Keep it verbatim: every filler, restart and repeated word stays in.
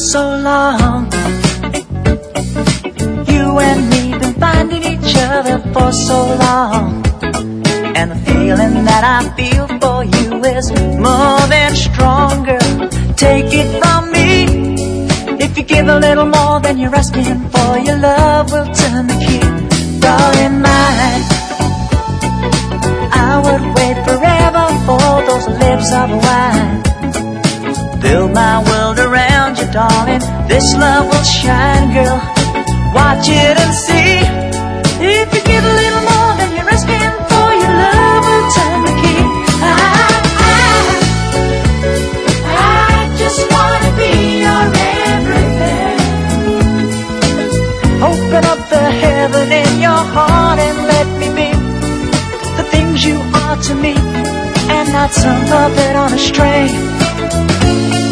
so long. You and me been finding each other for so long, and the feeling that I feel for you is more than stronger. Take it from me, if you give a little more than you're asking for, your love will turn the key. Darling mine, I would wait forever for those lips of wine. Build my world around you, darling. This love will shine, girl. Watch it and see. If you give a little more than you're asking for, your love will turn the key. I, I, I just wanna be your everything. Open up the heaven in your heart and let me be the things you are to me, and not some puppet on a string.